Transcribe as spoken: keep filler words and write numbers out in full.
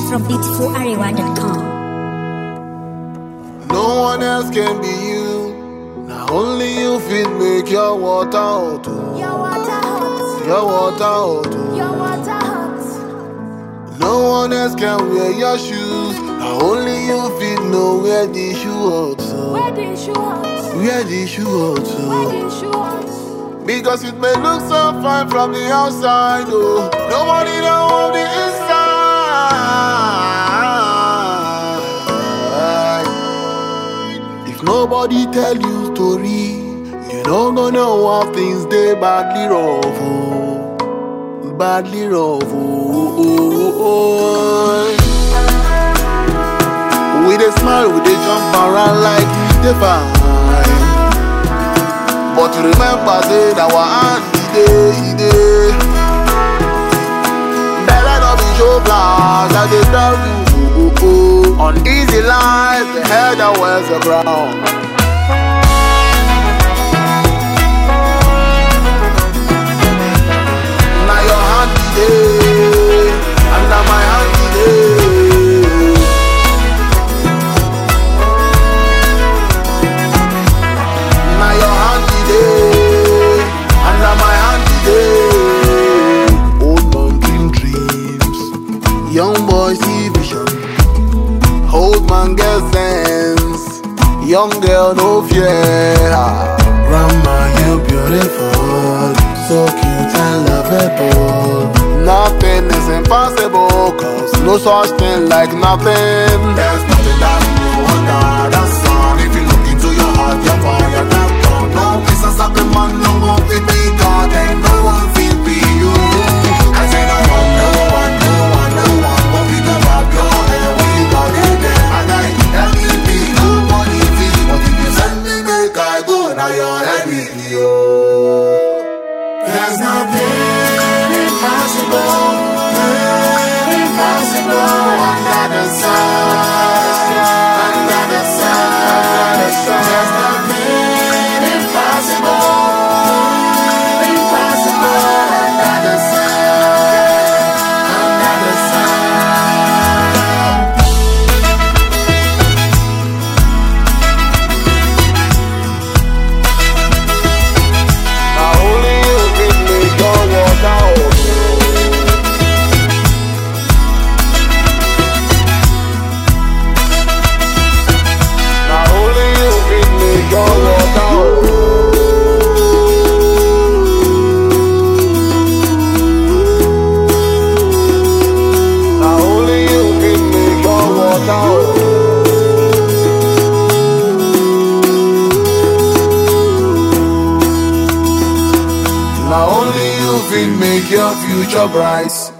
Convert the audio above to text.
from beautiful arewa dot com. No one else can be you. Now only you fit make your water hot. Your water hot. Your water hot. Your water hot. No one else can wear your shoes. Now only you fit know where the shoe hot. Where the shoe hot. Where the shoe hot. Where the shoe hot. Because it may look so fine from the outside, oh, nobody know on the inside. If nobody tell you story, you don't gonna know how things they badly rough, oh, badly rough, oh, oh, oh. We dey smile, we dey jump around like we dey fine. But you remember, say that our hand is day, better not be show flash, I dey tell you. Oh, oh. On easy life, the head that wears the crown. Now your hand is day, and now my hand is day. Young boy see vision, old man get sense, young girl no fear. Grandma, you beautiful, so cute and lovable. Nothing is impossible, cause no such thing like nothing. There's nothing that you under the sun. If you look into your heart, your fire that come. No piece of something, man, no one fit be God, and no one fit be you. I say no one, no one, no one, no one. Won't be the rock your head, we got it there. And I, that will be good money fee. But if you send me, make I go, now your head with you. There's nothing impossible, nothing impossible under the sun, under the sun. There's nothing impossible, nothing impossible under the sun, under the sun. Now only you can make your water hot. Now only you can make your water hot. Now only you can make your water hot. Now only you can make your future bright.